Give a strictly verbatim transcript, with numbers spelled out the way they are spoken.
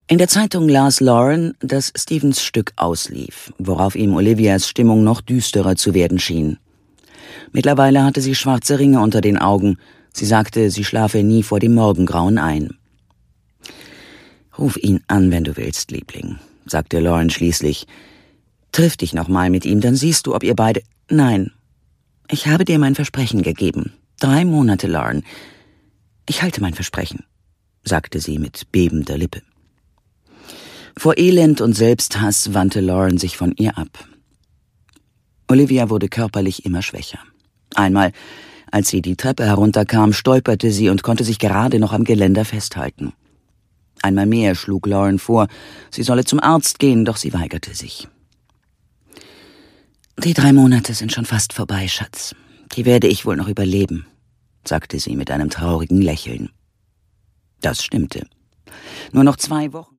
In der Zeitung las Lauren, dass Stephens Stück auslief, worauf ihm Olivias Stimmung noch düsterer zu werden schien. Mittlerweile hatte sie schwarze Ringe unter den Augen. Sie sagte, sie schlafe nie vor dem Morgengrauen ein. »Ruf ihn an, wenn du willst, Liebling«, sagte Lauren schließlich. »Triff dich noch mal mit ihm, dann siehst du, ob ihr beide...« »Nein, ich habe dir mein Versprechen gegeben. Drei Monate, Lauren. Ich halte mein Versprechen«, sagte sie mit bebender Lippe. Vor Elend und Selbsthass wandte Lauren sich von ihr ab. Olivia wurde körperlich immer schwächer. Einmal, als sie die Treppe herunterkam, stolperte sie und konnte sich gerade noch am Geländer festhalten. Einmal mehr schlug Lauren vor, sie solle zum Arzt gehen, doch sie weigerte sich. »Die drei Monate sind schon fast vorbei, Schatz. Die werde ich wohl noch überleben«, sagte sie mit einem traurigen Lächeln. Das stimmte. Nur noch zwei Wochen.